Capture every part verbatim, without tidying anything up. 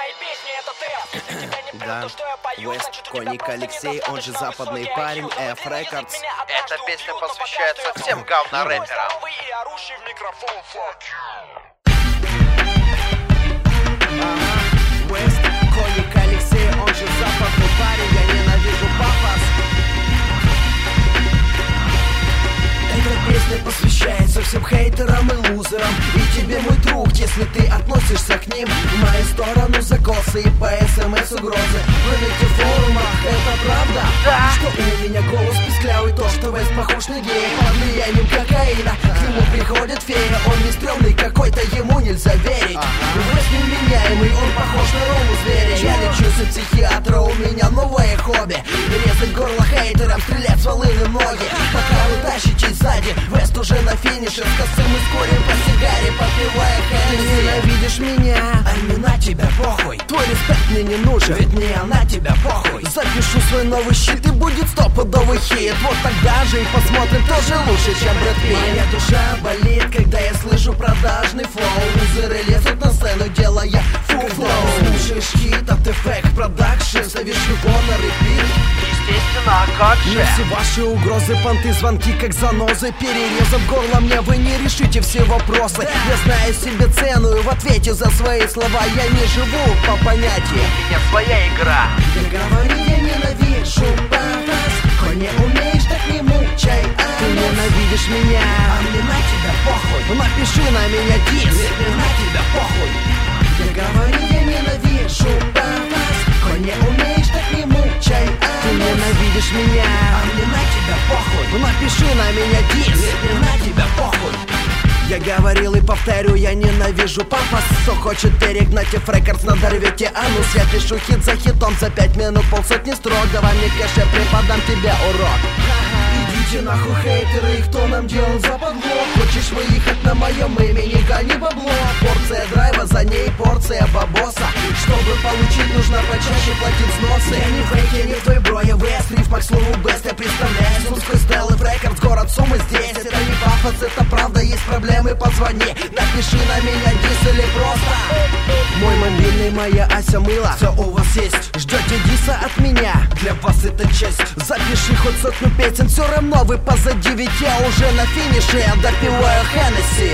Да, West, Коник Алексей, он же западный парень, F Records. Эта песня посвящается всем говнорэперам. West, Коник Алексей, он же западный парень, я ненавижу пафос. Эта песня посвящается всем хейтерам и лузерам. И тебе, мой друг, если ты относишься к ним. В мою сторону закосы и по смс угрозы. В этих форумах это правда, да. Что у меня голос писклявый, то что Вест похож на гея. Под влиянием кокаина к нему приходит фея. Он не стрёмный какой-то, ему нельзя верить. Вест невменяемый, он похож на Рому зверя. Я лечусь у психиатра, у меня новое хобби. Резать горло хейтерам, стрелять с волыны в ноги. Пока вы тащите сзади, Вест уже на финише. С косым и скорим по сигаре, попивая Хеннесси. Ты ненавидишь меня, а мне на тебя похуй. Твой респект мне не нужен, ведь мне на тебя похуй. Запишу свой новый щит и будет стопудовый хит. Вот тогда же и посмотрим, кто же лучше, чем Брэд Питт. Моя душа болит, когда я слышу продажный флоу. Лузеры лезут на сцену, делая фул флоу. Слушаешь хит от эф экс Production, ставишь его на репит. Естественно, а как же? Не все ваши угрозы, понты, звонки, как занозы. Перерезав горло мне, вы не решите все вопросы. Я знаю себе цену и в ответе за свои слова я не живу по понятиям. У меня своя игра. Я говорю, я ненавижу пафос. Коль не умеешь, так не мучай. Ты ненавидишь меня, а мне на тебя похуй. Напиши на меня диск, мне на тебя похуй. Я говорю, я ненавижу пафос. Коль не умеешь, так не мучай. Ты ненавидишь меня, а мне на тебя похуй. Напиши на меня диск, мне на тебя похуй. Я говорил и повторю, я ненавижу пафос. Кто хочет перегнать F Records, надорвете анус. Я пишу хит за хитом, за пять минут полсотни строк. Давай мне кэш, я преподам тебе урок. Идите нахуй, хейтеры, и кто нам делал за подлог? Хочешь выехать на моем имени, гони бабло. Порция драйва, за ней порция бабоса. Чтобы получить, нужно почаще платить взносы. Я не фейк, я не твой бро, я Вест, рифма к слову бест. Я представляю Сумской стайл, F Records, город Сумы здесь. Это не пафос, это правда, есть проблемы, позвони. Напиши на меня дис или просто мой мобильный, моя Ася мыла. Все у вас есть, ждете диса от меня. Для вас это честь. Запиши хоть сотню песен, все равно вы позади, ведь я уже на финише. Я допиваю Хеннесси.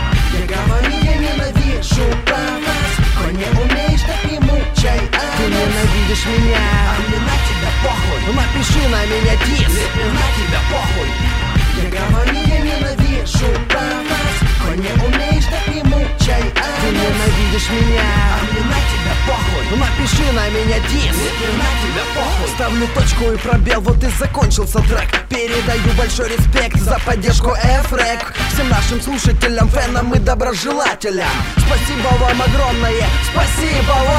Я говорю, я ненавижу пафос. Коль не умеешь, так не мучай. Ты ненавидишь меня, а мне на тебя похуй. Напиши на меня диск, мне на тебя похуй. Я говорю, я ненавижу пафос. Коль не умеешь, так не мучай. Ты ненавидишь меня, а мне на тебя похуй. Напиши на меня диск, мне на тебя похуй. Ставлю точку и пробел, вот и закончился трек. Передаю большой респект за поддержку F Records. Всем нашим слушателям, фенам и доброжелателям. Спасибо вам огромное, спасибо вам.